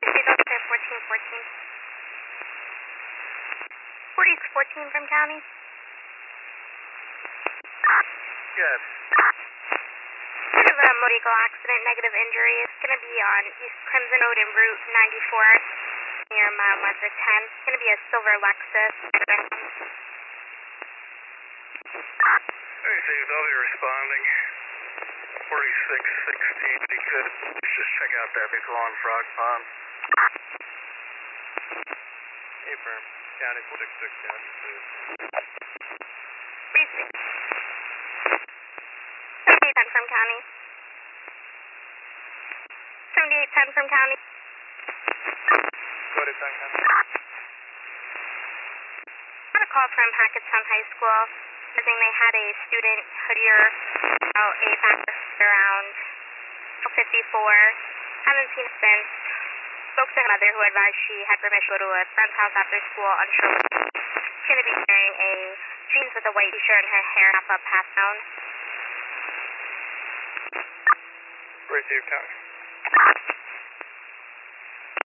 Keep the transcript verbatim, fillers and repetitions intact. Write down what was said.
fourteen fourteen. forty fourteen from county. Good. We have a motor vehicle accident, negative injury. It's going to be on East Crimson Road and Route ninety-four near mile marker ten. It's going to be a silver Lexus. Hey, Steve, I'll be responding. forty-six sixteen, if you could just check out that vehicle on Frog Pond. Hey, firm. County six six, County two. Briefing. seventy-eight ten from county. seventy-eight ten from county. Go to ten, County. I got a call from Hackettstown High School. Saying they had a student hoodier out a back around fifty-four. Haven't seen her since. Spoke to her mother who advised she had permission to go to a friend's house after school. Unsure. She's going to be wearing a jeans with a white t-shirt and her hair half up, half down. Receive, County.